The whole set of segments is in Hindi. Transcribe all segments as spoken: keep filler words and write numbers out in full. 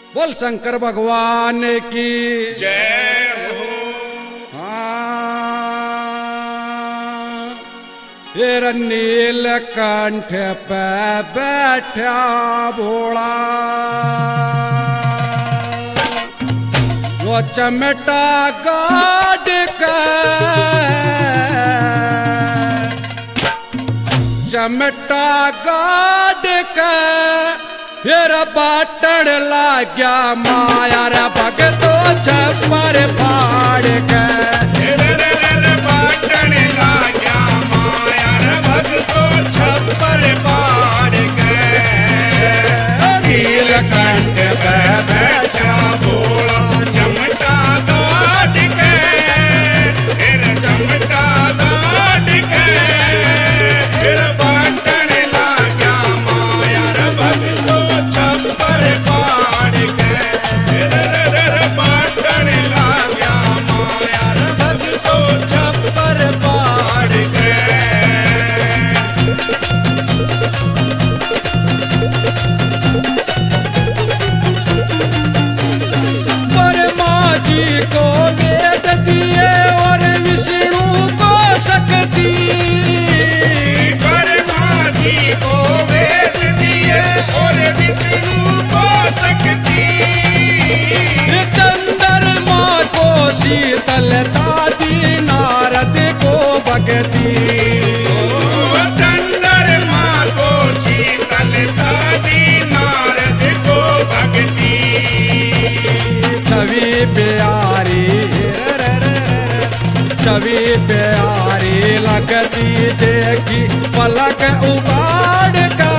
बोल शंकर भगवान की जय हो। हाँ, ये नीलकंठ पे बैठा भोला, वो चमटा गाड़ के चमटा गाड़ के फिर बाटण लाग्या माया रे भगतो छप्पर फाड़ के बाटण लाग्या माया रे भगतो छप्पर फाड़ के नीलकंठ पे बैठा भोला चमटा गाड़ के फिर चमटा गाड़ के फिर बाटण लाग्या माया रे भगतो छप्पर फाड़ के बाटण लाग्या माया रे भगतो छप्पर फाड़ के। ब्रह्मा जी को वेद दिए और विष्णु को शक्ति, ब्रह्मा जी को वेद दिए और विष्णु को शक्ति, चंद्रमा को शीतलता दी नारद को भक्ति, चंद्रमा को शीतलता दी नारद को भक्ति, छवि प्यारी छवि प्यारी लगती देखी पलक उगाड़ के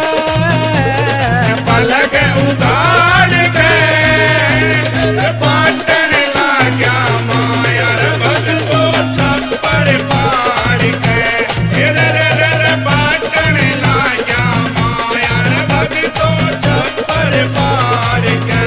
पलक उगाड़ के बाटण लाग्या माया रे भगतो छप्पर फाड़ के बाटण लाग्या माया रे भगतो छप्पर फाड़ के।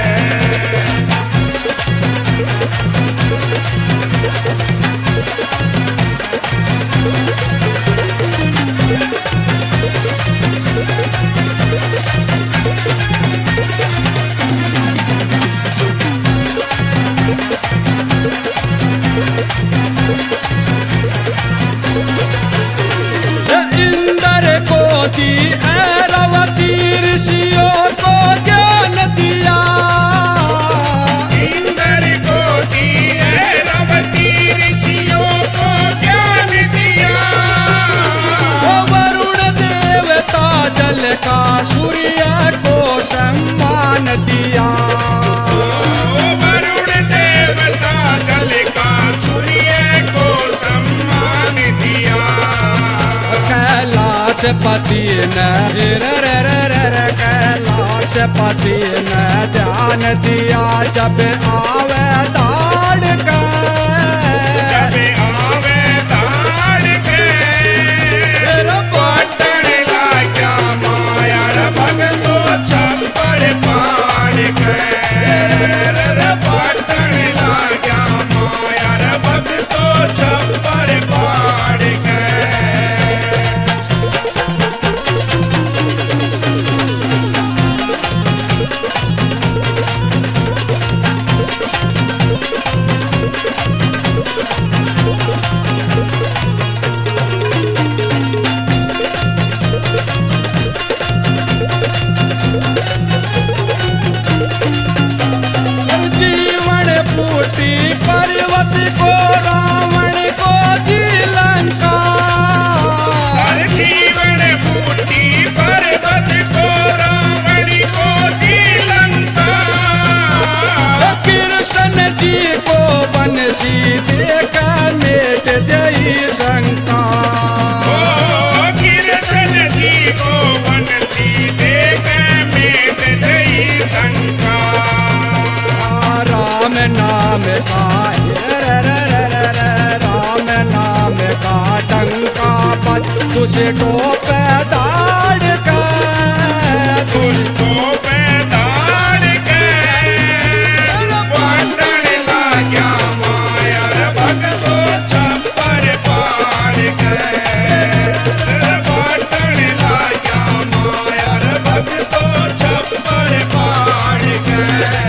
इंद्र को दी ऐरावती ऋषियों को ज्ञान दिया, इंद्र को दिए रवती ऋषियों को ज्ञान दिया, वो वरुण देवता जल का सूर्य को सम्मान दिया, वरुण देवता जल का सूर्य को सम्मान दिया, कैलाश पति ने कैलाश पति ने ध्यान दिया जब आवे दाड़ का जब आवे दाड़ के बाटण लाग्या माया रे भगतो छप्पर फाड़ के बाटण लाग्या माया रे भगतो छप्पर फाड़ के। जीवन फूटी पर्वत को रावण को दी लंका, हर जीवन फूटी पर्वत को रावण को दी लंका, कृष्ण जी को बंसी देकर मेट दई शंका, ओ कृष्ण जी को बंसी देके मेट दई शंका, राम नाम का राम नाम का डंका बज तुझे को पैदाड़ का दुष्टों पे दाड़ के बाटण लाग्या माया रे भगतो छप्पर फाड़ के बाटण लाग्या माया रे भगतो छप्पर फाड़ के।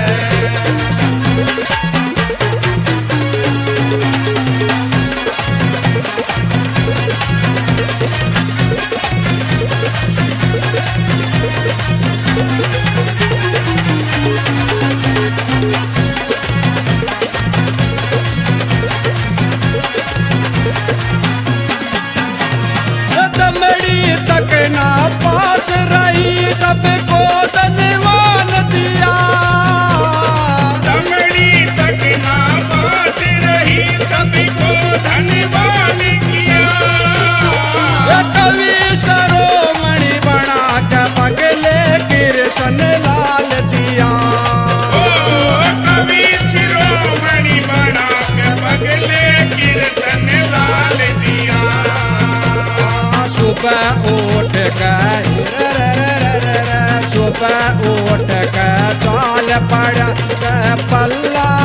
पे उठ के चाल पड़ के पल्ला